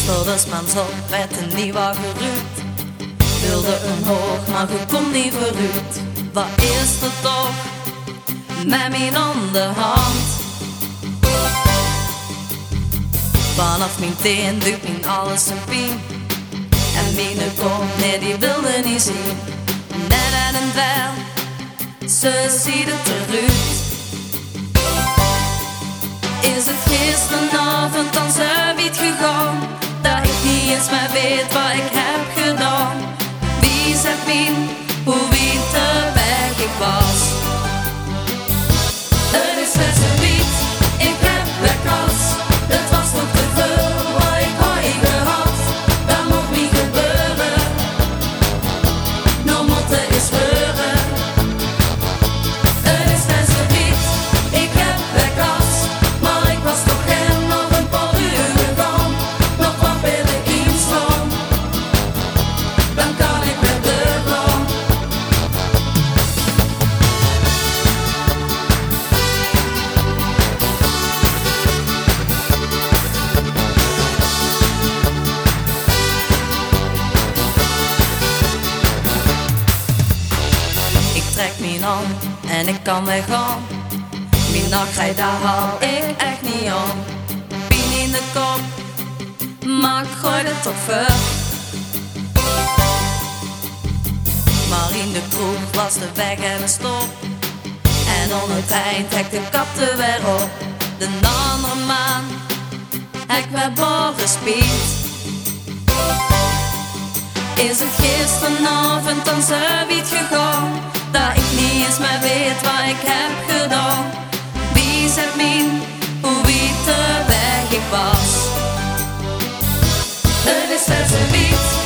Gisteren spans op werd een nieuwe geruut. Wilde een hoog, maar je komt niet vooruit. Wat is er toch met mijn onderhand? Vanaf mijn teen doet mijn alles een pijn. En mijn kop, nee, die wilde niet zien. Net en een vel, ze ziet het eruit. Is het gisteravond dan zoiets gegaan, dat ik niet eens meer weet wat ik heb gedaan. Wie zegt mij hoe wiet de weg ik was? Het is net zoiets, ik heb weggehad. Het was nog te veel wat ik ooit gehad. Dat moet niet gebeuren, nou moet het eens gebeuren. Het is net zoiets, ik heb weggehad. Maar ik was toch geen nog een paar uur gegaan. Nog wat wil ik inslaan, dan kan ik weer doorgaan. Ik trek mijn hand en ik kan weggaan. Mijn nachtrij, daar haal ik echt niet aan. Pijn in de kop, maar ik gooi het toch ver. Maar in de kroeg was de weg en stop. En aan het eind hek de kapte weer op. De andere man, ik werd boven speed. Is het gisteravond dan zoiets gegaan, dat ik niet eens meer weet wat ik heb gedaan. Wie zegt mij hoe wiet de weg ik was? Het is net zoiets.